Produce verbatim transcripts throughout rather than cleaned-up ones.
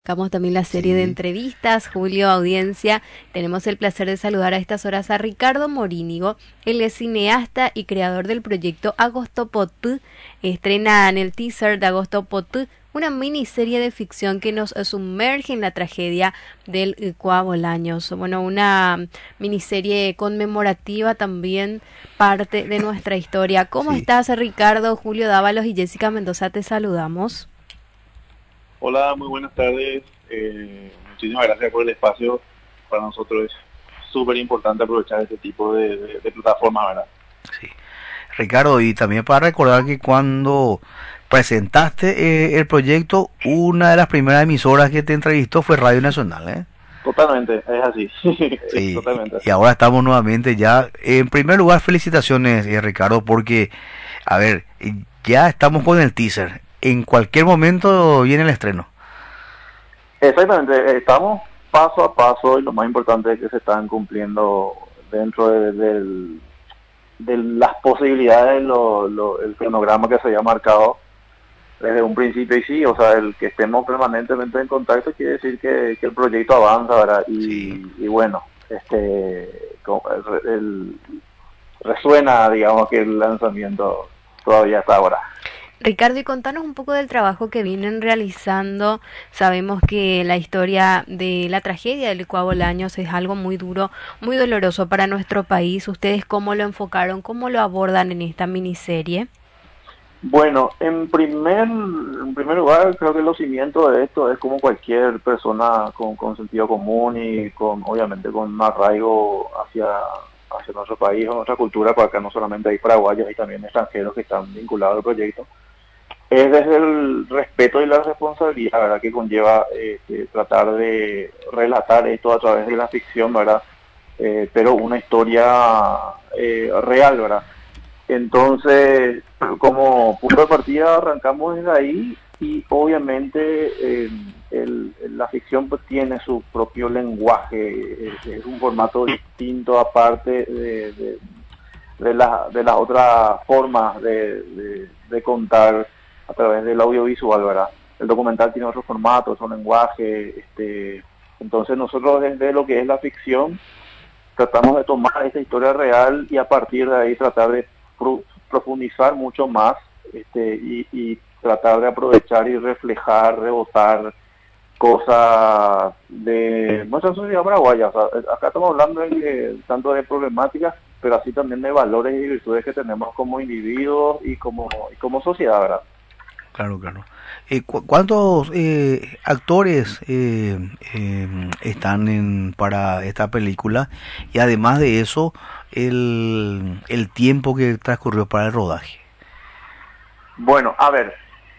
Sacamos también la serie de Sí, entrevistas, Julio, audiencia. Tenemos el placer de saludar a estas horas a Ricardo Morínigo. Él es cineasta y creador del proyecto Agosto Potú. Estrena en el teaser de Agosto Potú una miniserie de ficción que nos sumerge en la tragedia del Icuá Bolaños. Bueno, una miniserie conmemorativa también, parte de nuestra historia. ¿Cómo sí. estás, Ricardo? Julio Dávalos y Jessica Mendoza te saludamos. Hola, muy buenas tardes. Eh, muchísimas gracias por el espacio. Para nosotros es súper importante aprovechar este tipo de, de, de plataformas, ¿verdad? Sí. Ricardo, y también para recordar que cuando presentaste eh, el proyecto, una de las primeras emisoras que te entrevistó fue Radio Nacional, ¿eh? Totalmente, es así. Es Sí, totalmente y así. ahora estamos nuevamente ya. En primer lugar, felicitaciones, eh, Ricardo, porque, a ver, ya estamos con el teaser. En cualquier momento viene el estreno. Exactamente, eh, estamos paso a paso y lo más importante es que se están cumpliendo dentro de, del- de las posibilidades, lo, lo- el cronograma que se había marcado desde un principio. Y sí, o sea, el que estemos permanentemente en contacto quiere decir que, que el proyecto avanza, ¿verdad? Sí. Y, y bueno, este como el, el- resuena, digamos, que el lanzamiento todavía está ahora. Ricardo, y contanos un poco del trabajo que vienen realizando. Sabemos que la historia de la tragedia del Ecuador Bolaños es algo muy duro, muy doloroso para nuestro país. ¿Ustedes cómo lo enfocaron, cómo lo abordan en esta miniserie? Bueno, en primer, en primer lugar, creo que los cimientos de esto es como cualquier persona con, con sentido común y con, obviamente, con un arraigo hacia, hacia nuestro país o nuestra cultura, porque acá no solamente hay paraguayos, hay también extranjeros que están vinculados al proyecto. Es desde el respeto y la responsabilidad, ¿verdad?, que conlleva eh, que tratar de relatar esto a través de la ficción, ¿verdad? Eh, pero una historia eh, real, ¿verdad? Entonces, como punto de partida arrancamos desde ahí y obviamente eh, el- la ficción pues tiene su propio lenguaje, es, es un formato distinto aparte de, de, de, la- de las otras formas de, de- de contar a través del audiovisual, ¿verdad? El documental tiene otro formato, otro lenguaje, este, entonces nosotros desde lo que es la ficción tratamos de tomar esta historia real y a partir de ahí tratar de pro- profundizar mucho más, este, y, y tratar de aprovechar y reflejar, rebotar cosas de nuestra sociedad paraguaya. O sea, acá estamos hablando de, que- tanto de problemáticas, pero así también de valores y virtudes que tenemos como individuos y como, y como sociedad, ¿verdad? Claro, claro. Eh, cu- ¿cuántos eh, actores eh, eh, están en, para esta película? Y además de eso, el, el tiempo que transcurrió para el rodaje. Bueno, a ver,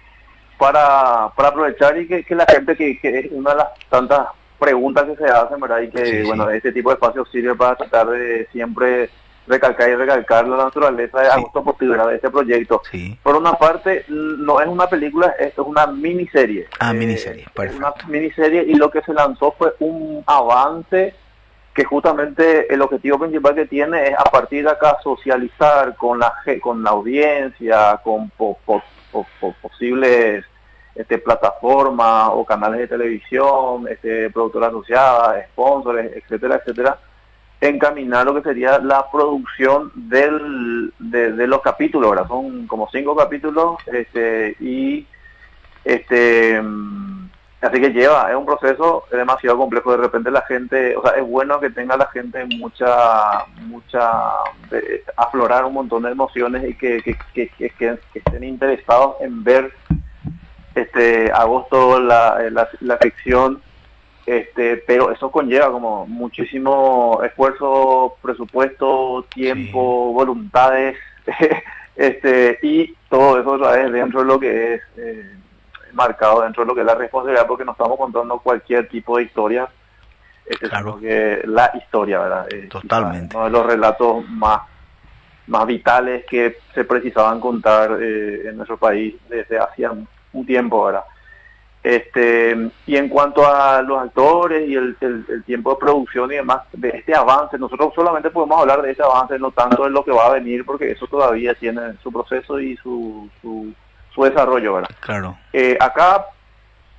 para, para aprovechar y que, que la gente, que, que es una de las tantas preguntas que se hacen, ¿verdad? Y que, Sí, sí, bueno, este tipo de espacios sirve para tratar de siempre recalcar y recalcar la naturaleza de sí, Agosto Potí, ¿verdad?, de este proyecto. sí. Por una parte, no es una película, esto es una miniserie. Ah, Eh, miniserie, es una perfecto. miniserie y lo que se lanzó fue un avance que justamente el objetivo principal que tiene es a partir de acá socializar con la ge- con la audiencia, con po- po- po- po- posibles este, plataformas o canales de televisión, este, productoras asociadas, sponsors, etcétera, etcétera, encaminar lo que sería la producción del, de, de los capítulos, ¿verdad? Son como cinco capítulos, este, y este, mm, así que lleva, es un proceso demasiado complejo. De repente la gente, o sea, es bueno que tenga la gente mucha, mucha, de, aflorar un montón de emociones y que, que, que, que, que estén interesados en ver este Agosto, la, la, la ficción, este, pero eso conlleva como muchísimo esfuerzo, presupuesto, Sí, tiempo, voluntades, este, y todo eso otra vez dentro de lo que es eh, marcado dentro de lo que es la responsabilidad, porque no estamos contando cualquier tipo de historia, este, claro, sino que la historia, ¿verdad? Eh, quizás totalmente. uno de los relatos más más vitales que se precisaban contar eh, en nuestro país desde hacía un tiempo, ¿verdad? Este, y en cuanto a los actores y el, el, el tiempo de producción y demás, de este avance, nosotros solamente podemos hablar de este avance, no tanto de lo que va a venir, porque eso todavía tiene su proceso y su, su, su desarrollo, ¿verdad? Claro, Eh, acá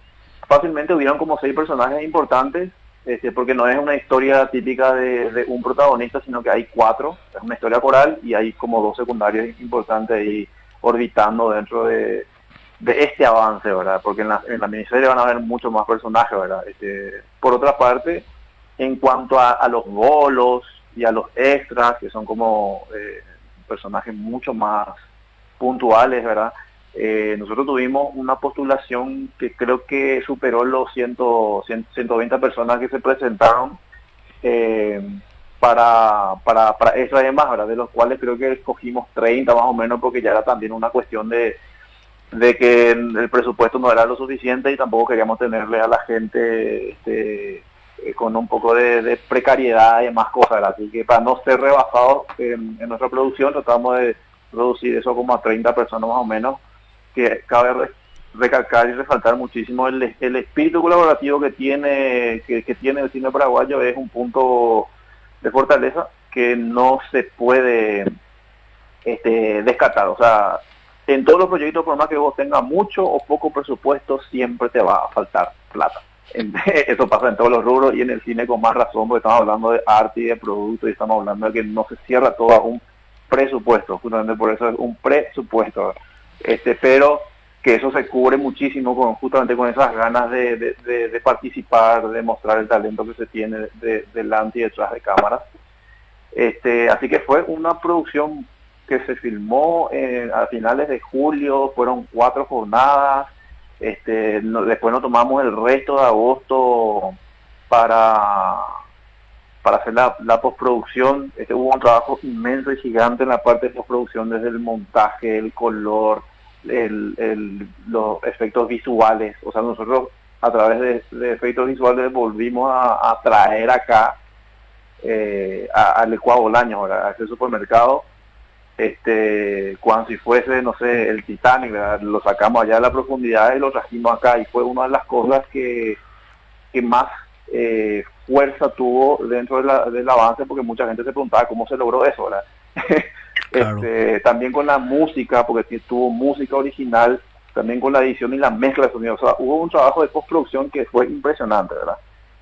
fácilmente hubieron como seis personajes importantes, este, porque no es una historia típica de, de un protagonista, sino que hay cuatro, es una historia coral y hay como dos secundarios importantes ahí orbitando dentro de, de este avance, ¿verdad? Porque en la, en la miniserie van a haber muchos más personajes, ¿verdad? Este, por otra parte, en cuanto a, a los bolos y a los extras, que son como eh, personajes mucho más puntuales, ¿verdad? Eh, nosotros tuvimos una postulación que creo que superó los cien, cien, ciento veinte personas que se presentaron eh, para, para, para extra y demás, ¿verdad? De los cuales creo que escogimos treinta más o menos, porque ya era también una cuestión de, de que el presupuesto no era lo suficiente y tampoco queríamos tenerle a la gente este, eh, con un poco de, de precariedad y demás cosas, ¿verdad? Así que para no ser rebasados en, en nuestra producción tratamos de reducir eso como a treinta personas más o menos, que cabe re, recalcar y resaltar muchísimo el, el espíritu colaborativo que tiene que, que tiene el cine paraguayo. Es un punto de fortaleza que no se puede este, descartar. O sea, en todos los proyectos, por más que vos tengas mucho o poco presupuesto, siempre te va a faltar plata. Eso pasa en todos los rubros y en el cine con más razón, porque estamos hablando de arte y de producto y estamos hablando de que no se cierra todo a un presupuesto, justamente por eso es un presupuesto, este, pero que eso se cubre muchísimo con justamente con esas ganas de, de, de, de participar, de mostrar el talento que se tiene de, de, delante y detrás de cámaras. Este, así que fue una producción que se filmó eh, a finales de julio, fueron cuatro jornadas, este, no, después nos tomamos el resto de agosto para para hacer la, la postproducción. Este, hubo un trabajo inmenso y gigante en la parte de postproducción, desde el montaje, el color, el, el, los efectos visuales. O sea, nosotros a través de, de efectos visuales volvimos a, a traer acá eh, a, al Ecuador Bolaños, a ese supermercado, este, cuando si fuese, no sé, el Titanic, ¿verdad? Lo sacamos allá de la profundidad y lo trajimos acá, y fue una de las cosas que, que más eh, fuerza tuvo dentro de la, del avance, porque mucha gente se preguntaba cómo se logró eso, ¿verdad? Claro. Este, también con la música, porque tuvo música original, también con la edición y la mezcla de sonidos. O sea, hubo un trabajo de postproducción que fue impresionante, ¿verdad?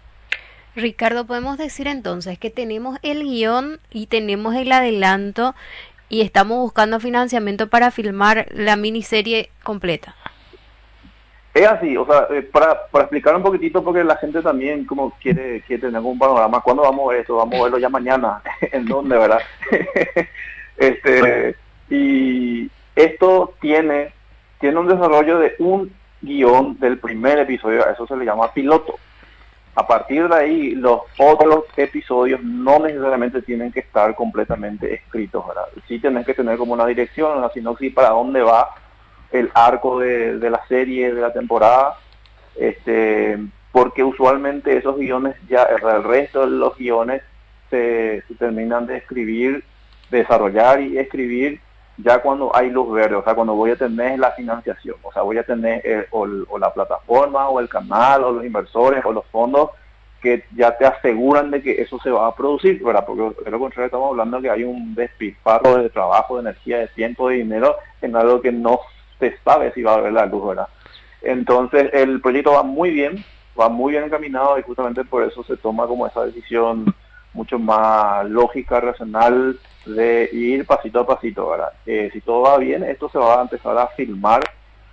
Ricardo, podemos decir entonces que tenemos el guión y tenemos el adelanto y estamos buscando financiamiento para filmar la miniserie completa. Es así, o sea, eh, para, para explicar un poquitito, porque la gente también como quiere, quiere tener un panorama. ¿Cuándo vamos a ver esto? Vamos a verlo ya mañana. ¿En dónde, verdad? este Y esto tiene, tiene un desarrollo de un guión del primer episodio, a eso se le llama piloto. A partir de ahí, los otros episodios no necesariamente tienen que estar completamente escritos, ¿verdad? Sí tenés que tener como una dirección, una sinopsis para dónde va el arco de, de la serie, de la temporada, este, porque usualmente esos guiones, ya el resto de los guiones se, se terminan de escribir, de desarrollar y escribir ya cuando hay luz verde, o sea, cuando voy a tener la financiación, o sea, voy a tener el, o, o la plataforma, o el canal, o los inversores, o los fondos que ya te aseguran de que eso se va a producir, ¿verdad? Porque de lo contrario estamos hablando de que hay un despilfarro de trabajo, de energía, de tiempo, de dinero en algo que no se sabe si va a haber la luz, ¿verdad? Entonces el proyecto va muy bien, va muy bien encaminado, y justamente por eso se toma como esa decisión mucho más lógica, racional, de ir pasito a pasito, ¿verdad? Eh, si todo va bien, esto se va a empezar a filmar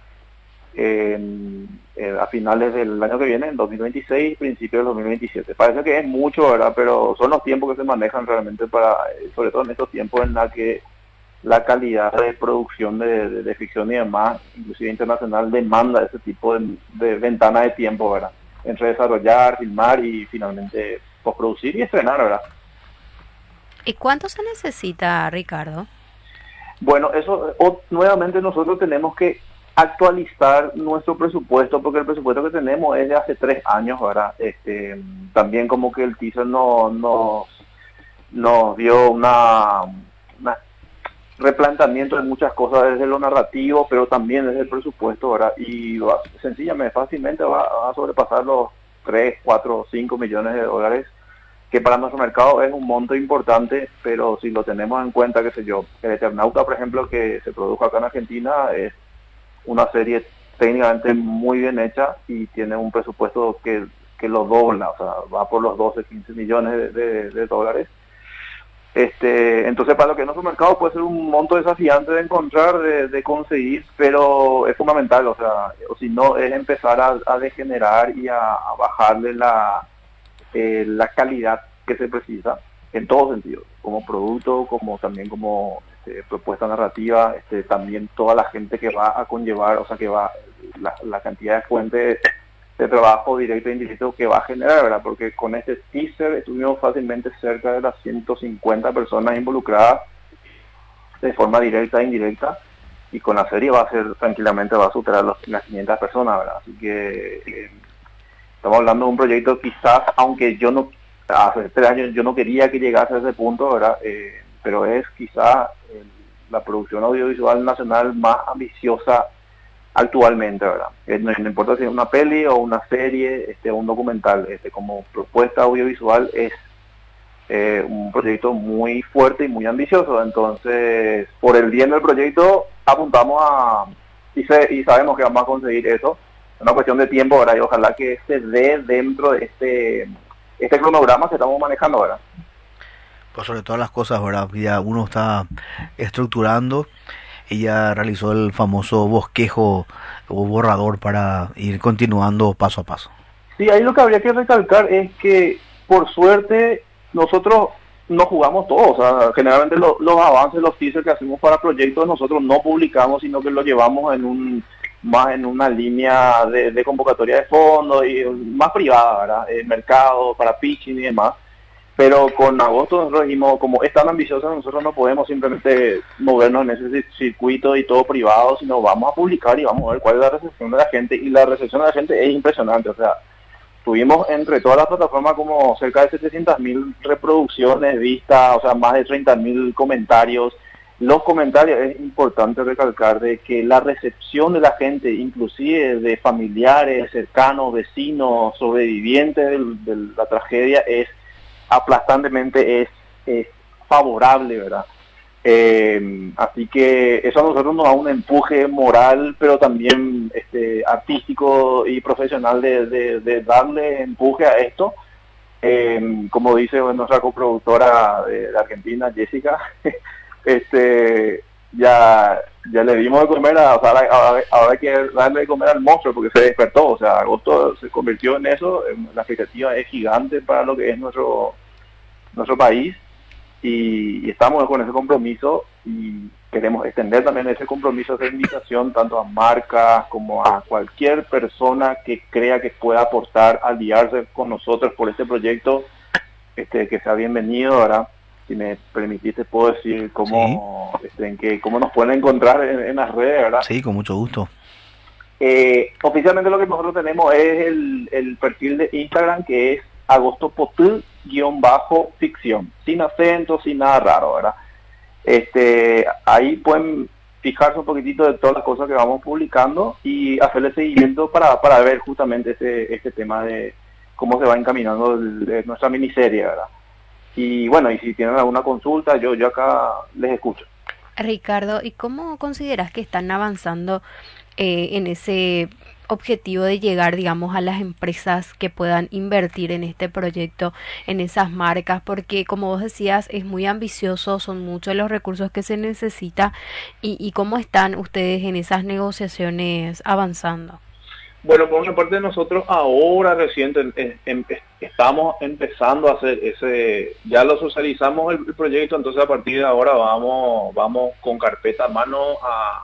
en, eh, a finales del año que viene, en dos mil veintiséis, principios del dos mil veintisiete. Parece que es mucho, ¿verdad? Pero son los tiempos que se manejan realmente para, sobre todo en estos tiempos en la que la calidad de producción de, de, de ficción y demás, inclusive internacional, demanda ese tipo de, de ventana de tiempo, ¿verdad? Entre desarrollar, filmar y finalmente postproducir y estrenar, ¿verdad? ¿Y cuánto se necesita, Ricardo? Bueno, eso o, nuevamente nosotros tenemos que actualizar nuestro presupuesto, porque el presupuesto que tenemos es de hace tres años, ¿verdad? Este, también como que el teaser no, nos, nos dio una, una replanteamiento de muchas cosas desde lo narrativo, pero también desde el presupuesto, ¿verdad? Y va, sencillamente, fácilmente va a sobrepasar los tres, cuatro, cinco millones de dólares, que para nuestro mercado es un monto importante, pero si lo tenemos en cuenta, qué sé yo, el Eternauta, por ejemplo, que se produjo acá en Argentina, es una serie técnicamente muy bien hecha y tiene un presupuesto que, que lo dobla, o sea, va por los doce, quince millones de, de, de dólares. Este, entonces para lo que es nuestro mercado puede ser un monto desafiante de encontrar, de, de conseguir, pero es fundamental, o sea, o si no es empezar a, a degenerar y a, a bajarle la, eh, la calidad que se precisa en todo sentido, como producto, como también como este, propuesta narrativa, este, también toda la gente que va a conllevar, o sea, que va, la, la cantidad de fuentes de trabajo directo e indirecto que va a generar, ¿verdad? Porque con este teaser estuvimos fácilmente cerca de las ciento cincuenta personas involucradas de forma directa e indirecta, y con la serie va a ser, tranquilamente va a superar los, las quinientas personas, ¿verdad? Así que eh, estamos hablando de un proyecto quizás, aunque yo no, hace tres años yo no quería que llegase a ese punto, ¿verdad? Eh, pero es quizás eh, la producción audiovisual nacional más ambiciosa actualmente, ¿verdad? Eh, no, no importa si es una peli o una serie, este, un documental, este, como propuesta audiovisual es eh, un proyecto muy fuerte y muy ambicioso. Entonces, por el bien del proyecto, apuntamos a, y, se, y sabemos que vamos a conseguir eso. Es una cuestión de tiempo, ¿verdad? Y ojalá que se dé dentro de este, este cronograma que estamos manejando, ¿verdad? Pues sobre todas las cosas, ¿verdad? Ya uno está estructurando. Ella realizó el famoso bosquejo o borrador para ir continuando paso a paso. Sí, ahí lo que habría que recalcar es que, por suerte, nosotros no jugamos todo. O sea, generalmente lo, los avances, los teasers que hacemos para proyectos, nosotros no publicamos, sino que lo llevamos en un más en una línea de, de convocatoria de fondos y más privada, ¿verdad? El mercado, para pitching y demás. Pero con agosto nosotros dijimos, como es tan ambicioso, nosotros no podemos simplemente movernos en ese circuito y todo privado, sino vamos a publicar y vamos a ver cuál es la recepción de la gente. Y la recepción de la gente es impresionante. O sea, tuvimos entre todas las plataformas como cerca de setecientas mil reproducciones, vistas, o sea, más de treinta mil comentarios. Los comentarios, es importante recalcar de que la recepción de la gente, inclusive de familiares, cercanos, vecinos, sobrevivientes de, de la tragedia, es aplastantemente es, es favorable, ¿verdad? Eh, así que eso a nosotros nos da un empuje moral, pero también este, artístico y profesional de, de, de darle empuje a esto. Eh, como dice nuestra coproductora de, de Argentina, Jessica, este ya ya le dimos de comer, a, o sea, ahora, ahora hay que darle de comer al monstruo porque se despertó. O sea, agosto se convirtió en eso. La expectativa es gigante para lo que es nuestro nuestro país, y, y estamos con ese compromiso y queremos extender también ese compromiso, esa invitación tanto a marcas como a cualquier persona que crea que pueda aportar, aliarse con nosotros por este proyecto, este que sea bienvenido, ¿verdad? Si me permitiste, puedo decir cómo, sí. este, en que, cómo nos pueden encontrar en, en las redes, ¿verdad? Sí, con mucho gusto. Eh, oficialmente lo que nosotros tenemos es el, el perfil de Instagram, que es agostopotl guión bajo ficción, sin acento, sin nada raro, ¿verdad? Este, ahí pueden fijarse un poquitito de todas las cosas que vamos publicando y hacerle seguimiento para, para ver justamente este, este tema de cómo se va encaminando el, el, nuestra miniserie, ¿verdad? Y bueno, y si tienen alguna consulta, yo, yo acá les escucho. Ricardo, ¿y cómo consideras que están avanzando eh, en ese objetivo de llegar, digamos, a las empresas que puedan invertir en este proyecto, en esas marcas? Porque, como vos decías, es muy ambicioso, son muchos los recursos que se necesita, y, y ¿cómo están ustedes en esas negociaciones avanzando? Bueno, por una parte nosotros ahora reciente em, em, estamos empezando a hacer ese, ya lo socializamos el, el proyecto, entonces a partir de ahora vamos vamos con carpeta a mano a,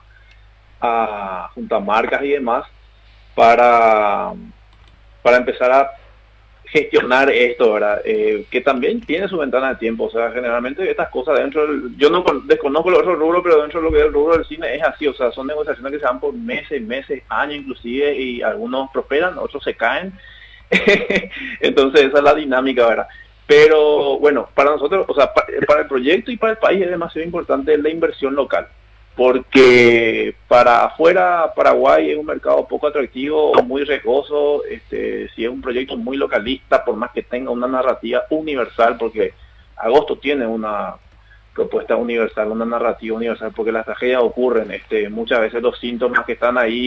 a juntar marcas y demás para, para empezar a gestionar esto, ¿verdad? Eh, que también tiene su ventana de tiempo. O sea, generalmente estas cosas dentro del, yo no con, desconozco el otro rubro, pero dentro de lo que es el rubro del cine es así. O sea, son negociaciones que se dan por meses, meses, años inclusive, y algunos prosperan, otros se caen. Entonces esa es la dinámica, ¿verdad? Pero bueno, para nosotros, o sea, para, para el proyecto y para el país es demasiado importante la inversión local, porque para afuera Paraguay es un mercado poco atractivo, muy riesgoso. Este, si es un proyecto muy localista, por más que tenga una narrativa universal, porque Agosto tiene una propuesta universal, una narrativa universal, porque las tragedias ocurren, este, muchas veces los síntomas que están ahí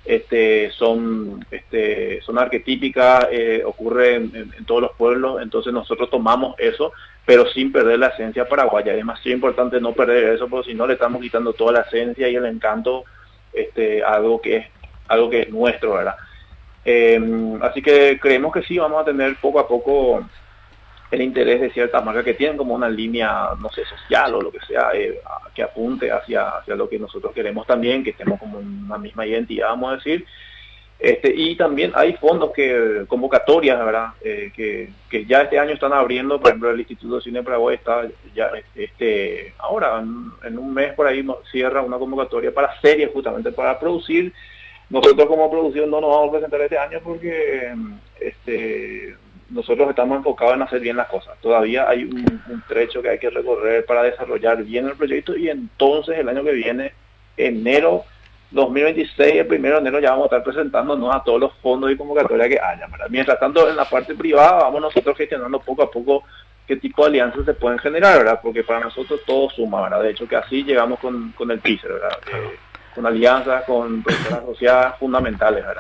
este, son, este, son arquetípicas, eh, ocurren en, en todos los pueblos, entonces nosotros tomamos eso, pero sin perder la esencia paraguaya. Es demasiado importante no perder eso, porque si no le estamos quitando toda la esencia y el encanto, este, a algo que es, algo que es nuestro, ¿verdad? Eh, así que creemos que sí, vamos a tener poco a poco el interés de ciertas marcas que tienen como una línea, no sé, social o lo que sea, eh, que apunte hacia, hacia lo que nosotros queremos también, que estemos como una misma identidad, vamos a decir. Este, y también hay fondos que, convocatorias, ¿verdad? Eh, que, que ya este año están abriendo, por ejemplo, el Instituto de Cine Paraguay está ya, este, ahora, en, en un mes por ahí cierra una convocatoria para series, justamente para producir. Nosotros como producción no nos vamos a presentar este año porque este, nosotros estamos enfocados en hacer bien las cosas. Todavía hay un, un trecho que hay que recorrer para desarrollar bien el proyecto, y entonces el año que viene, enero dos mil veintiséis, el primero de enero, ya vamos a estar presentándonos a todos los fondos y convocatorias que haya, ¿verdad? Mientras tanto, en la parte privada vamos nosotros gestionando poco a poco qué tipo de alianzas se pueden generar, ¿verdad? Porque para nosotros todo suma, ¿verdad? De hecho que así llegamos con, con el teaser, ¿verdad? Eh, con alianzas, con personas asociadas fundamentales, ¿verdad?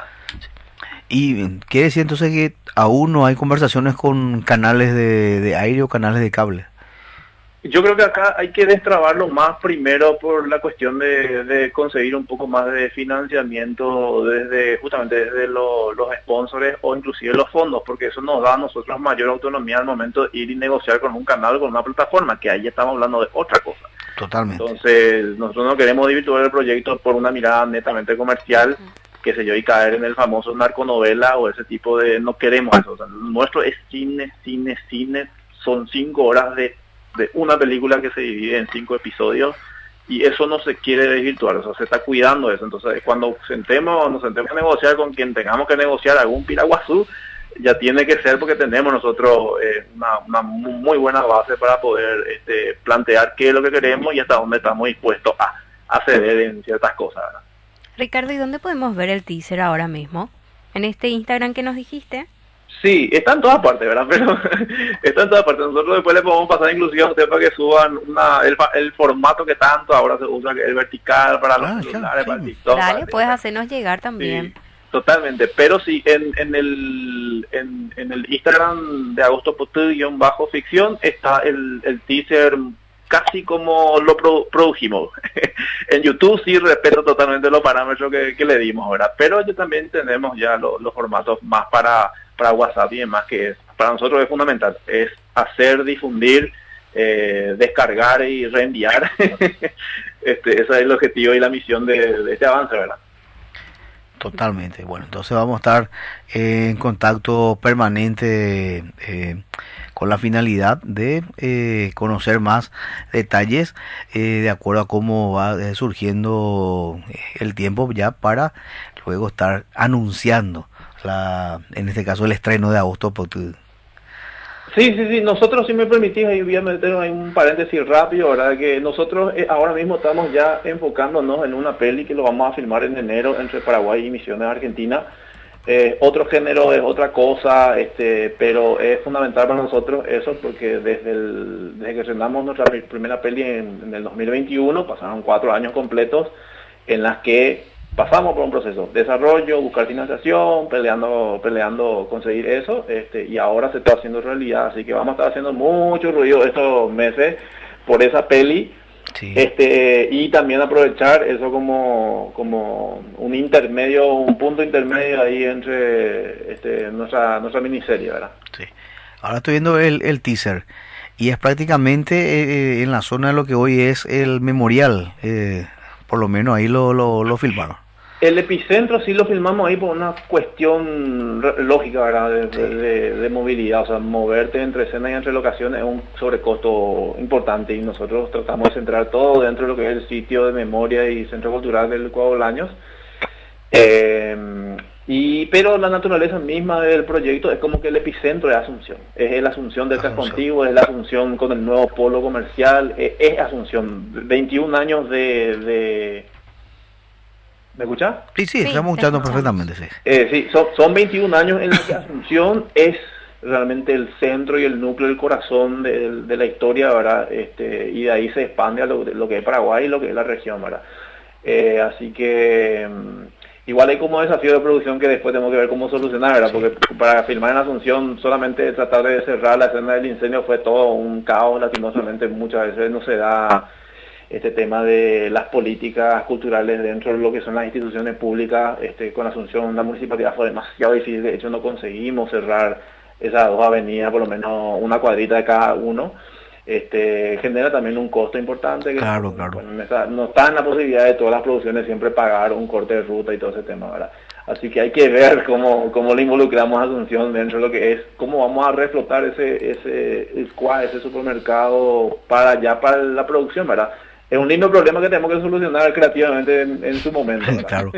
¿Y qué decir entonces que aún no hay conversaciones con canales de, de aire o canales de cable? Yo creo que acá hay que destrabarlo más primero por la cuestión de, de conseguir un poco más de financiamiento desde justamente desde lo, los sponsors o inclusive los fondos, porque eso nos da a nosotros mayor autonomía al momento de ir y negociar con un canal, con una plataforma, que ahí estamos hablando de otra cosa. Totalmente. Entonces, nosotros no queremos divirtuar el proyecto por una mirada netamente comercial, qué sé yo, y caer en el famoso narconovela o ese tipo de... No queremos eso. O sea, nuestro es cine, cine, cine. Son cinco horas de, de una película que se divide en cinco episodios, y eso no se quiere desvirtuar, o sea, se está cuidando eso. Entonces, cuando sentemos, nos sentemos a negociar con quien tengamos que negociar algún piraguazú, ya tiene que ser porque tenemos nosotros eh, una, una muy buena base para poder este, plantear qué es lo que queremos y hasta dónde estamos dispuestos a, a ceder en ciertas cosas, ¿verdad? Ricardo, ¿y dónde podemos ver el teaser ahora mismo? ¿En este Instagram que nos dijiste? Sí, está en todas partes, ¿verdad? Pero está en todas partes. Nosotros después le podemos pasar inclusive a usted para que suban una, el, el formato que tanto ahora se usa, que es el vertical para los Ah, celulares, sí. para el TikTok. Dale, para puedes hacernos llegar también. Sí, totalmente. Pero sí, en, en el en, en el Instagram de Agosto Potú-bajo ficción está el, el teaser casi como lo pro, produjimos. En YouTube sí respeto totalmente los parámetros que, que le dimos, ¿verdad? Pero yo también tenemos ya lo, los formatos más para para WhatsApp y demás, que es, para nosotros es fundamental, es hacer, difundir, eh, descargar y reenviar. este, ese es el objetivo y la misión de, de este avance, ¿verdad? Totalmente. Bueno, entonces vamos a estar eh, en contacto permanente eh, con la finalidad de eh, conocer más detalles eh, de acuerdo a cómo va eh, surgiendo el tiempo ya para luego estar anunciando la, en este caso el estreno de Agosto Potú. Sí, sí, sí, nosotros, si me permitís, ahí voy a meter ahí un paréntesis rápido, ¿verdad? Que nosotros eh, ahora mismo estamos ya enfocándonos en una peli que lo vamos a filmar en enero entre Paraguay y Misiones, Argentina. Eh, otro género es otra cosa, este, pero es fundamental para nosotros eso, porque desde, el, desde que estrenamos nuestra primera peli en, en el dos mil veintiuno, pasaron cuatro años completos en las que pasamos por un proceso, desarrollo, buscar financiación, peleando, peleando conseguir eso, este, y ahora se está haciendo realidad, así que vamos a estar haciendo mucho ruido estos meses por esa peli, sí. este, y también aprovechar eso como, como un intermedio, un punto intermedio ahí entre este, nuestra, nuestra miniserie, ¿verdad? Sí. Ahora estoy viendo el, el teaser, y es prácticamente eh, en la zona de lo que hoy es el memorial, eh, por lo menos ahí lo, lo, lo filmaron. El epicentro sí lo filmamos ahí por una cuestión lógica, ¿verdad? De, sí. de, de movilidad, o sea, moverte entre escenas y entre locaciones es un sobrecosto importante, y nosotros tratamos de centrar todo dentro de lo que es el sitio de memoria y centro cultural del Cuadro Bolaños. Eh, y pero la naturaleza misma del proyecto es como que el epicentro es Asunción, es la Asunción del casco antiguo, es la Asunción con el nuevo polo comercial, es, es Asunción, veintiún años de... de ¿Me escuchás? Sí, sí, estamos sí, escuchando perfectamente, sí. Eh, sí, son, son veintiún años en los que Asunción es realmente el centro y el núcleo, el corazón de, de la historia, ¿verdad? Este, y de ahí se expande a lo, lo que es Paraguay y lo que es la región, ¿verdad? Eh, así que igual hay como desafío de producción que después tenemos que ver cómo solucionar, ¿verdad? Porque para filmar en Asunción solamente tratar de cerrar la escena del incendio fue todo un caos, lastimosamente muchas veces no se da este tema de las políticas culturales dentro de lo que son las instituciones públicas. Este, con Asunción la municipalidad fue demasiado difícil, de hecho no conseguimos cerrar esas dos avenidas, por lo menos una cuadrita de cada uno. Este, genera también un costo importante que claro, claro. Bueno, está, no está en la posibilidad de todas las producciones siempre pagar un corte de ruta y todo ese tema, ¿verdad? Así que hay que ver cómo, cómo le involucramos a Asunción dentro de lo que es, cómo vamos a reflotar ese ese squad, ese supermercado para ya para la producción, ¿verdad? Es un lindo problema que tenemos que solucionar creativamente en, en su momento, ¿verdad? Claro.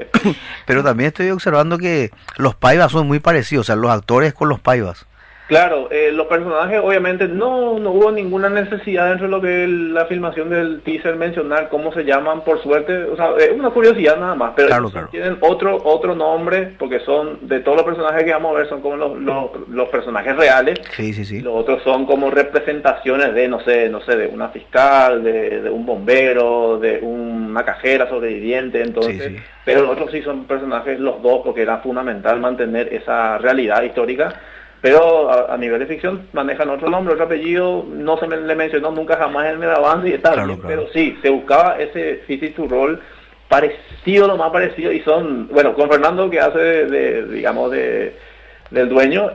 Pero también estoy observando que los Paivas son muy parecidos, o sea, los actores con los Paivas. Claro, eh, los personajes obviamente no no hubo ninguna necesidad dentro de lo que es la filmación del teaser mencionar cómo se llaman, por suerte, o sea, es una curiosidad nada más, pero claro, claro. tienen otro otro nombre porque son, de todos los personajes que vamos a ver, son como los, los, los personajes reales. Sí, sí, sí. Los otros son como representaciones de, no sé, no sé, de una fiscal, de, de un bombero, de una cajera sobreviviente, entonces, sí, sí. Pero los otros sí son personajes los dos porque era fundamental mantener esa realidad histórica. Pero a, a nivel de ficción manejan otro nombre, otro apellido, no se me, le mencionó nunca jamás en el avance y está claro, bien, claro. Pero sí, se buscaba ese physique to role parecido, lo más parecido, y son, bueno, con Fernando que hace de, de digamos, de del dueño,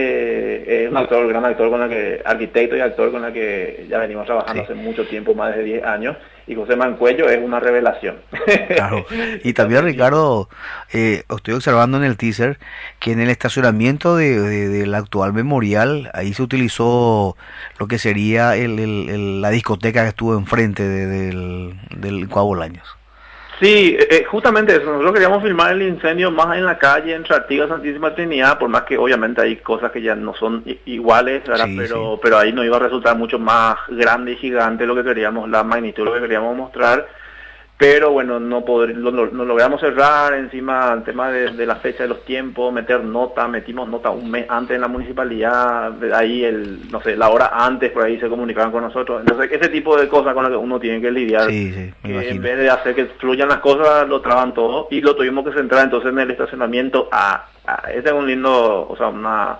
eh, es un actor, gran actor con el que, arquitecto y actor con el que ya venimos trabajando sí. hace mucho tiempo, más de diez años, y José Mancuello es una revelación. Claro, y también Ricardo, eh, estoy observando en el teaser que en el estacionamiento de, de, del actual memorial, ahí se utilizó lo que sería el, el, el, la discoteca que estuvo enfrente de, del, del Cuau Bolaños. Sí, eh, justamente eso, nosotros queríamos filmar el incendio más en la calle, entre Artigas Santísima Trinidad, por más que obviamente hay cosas que ya no son iguales, ¿verdad? Sí, pero sí. pero ahí nos iba a resultar mucho más grande y gigante lo que queríamos, la magnitud, lo que queríamos mostrar, pero bueno, no poder, lo, lo, no logramos cerrar, encima el tema de, de la fecha de los tiempos, meter nota, metimos nota un mes antes en la municipalidad, de ahí el, no sé, la hora antes, por ahí se comunicaban con nosotros, entonces ese tipo de cosas con las que uno tiene que lidiar, sí, sí, me que imagino. En vez de hacer que fluyan las cosas, lo traban todo, y lo tuvimos que centrar entonces en el estacionamiento. Ah, ah ese es un lindo, o sea, una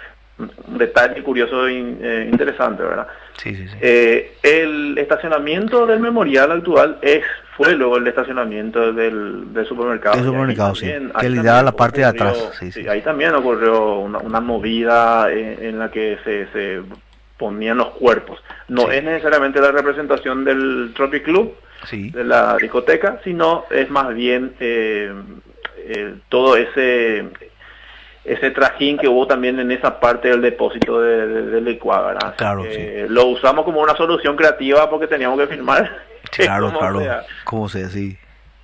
un detalle curioso e eh, interesante, ¿verdad? Sí, sí, sí. Eh, el estacionamiento del memorial actual es fue luego el estacionamiento del, del supermercado. El supermercado, también, sí. Que le daba la parte ocurrió, de atrás. Sí, sí. Sí, ahí también ocurrió una, una movida en, en la que se, se ponían los cuerpos. No sí. es necesariamente la representación del Tropic Club, sí. de la discoteca, sino es más bien eh, eh, todo ese... ese trajín que hubo también en esa parte del depósito de, de, de licuado, ¿verdad? Claro, eh, sí. Lo usamos como una solución creativa porque teníamos que filmar. Claro, claro, sea. Como sea, sí.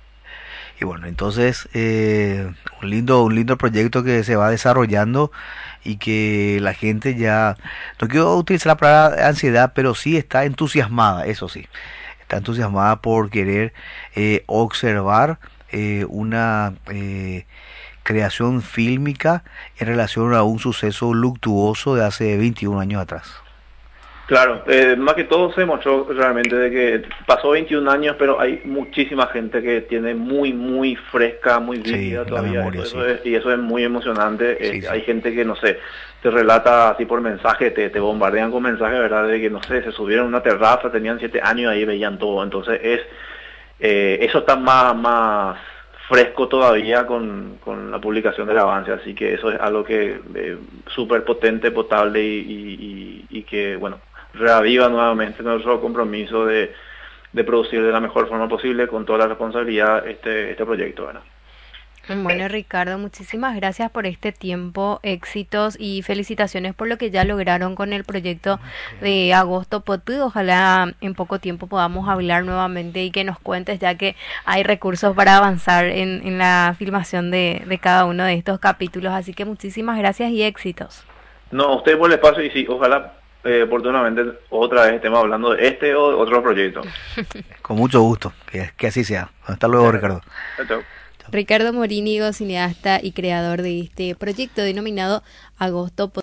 Y bueno, entonces, eh, un lindo un lindo proyecto que se va desarrollando y que la gente ya, no quiero utilizar la palabra ansiedad, pero sí está entusiasmada, eso sí. Está entusiasmada por querer eh, observar eh, una... Eh, creación fílmica en relación a un suceso luctuoso de hace veintiún años atrás. Claro, eh, más que todo se mostró realmente de que pasó veintiún años, pero hay muchísima gente que tiene muy, muy fresca, muy vívida sí, todavía, memoria, eso sí. es, y eso es muy emocionante. Sí, eh, sí. Hay gente que, no sé, te relata así por mensaje, te, te bombardean con mensajes, ¿verdad? De que, no sé, se subieron a una terraza, tenían siete años y ahí veían todo, entonces es eh, eso está más... más fresco todavía con, con la publicación del avance, así que eso es algo que eh, súper potente, potable y, y, y, y que, bueno, reaviva nuevamente nuestro compromiso de, de producir de la mejor forma posible con toda la responsabilidad este, este proyecto, ¿verdad? Bueno, Ricardo, muchísimas gracias por este tiempo, éxitos y felicitaciones por lo que ya lograron con el proyecto de Agosto Potú. Ojalá en poco tiempo podamos hablar nuevamente y que nos cuentes, ya que hay recursos para avanzar en, en la filmación de, de cada uno de estos capítulos. Así que muchísimas gracias y éxitos. No, a usted por el espacio y sí, ojalá eh, oportunamente otra vez estemos hablando de este o otro proyecto. Con mucho gusto, que, que así sea. Hasta luego, Ricardo. Chao, chao. Ricardo Morínigo, cineasta y creador de este proyecto denominado Agosto Potú.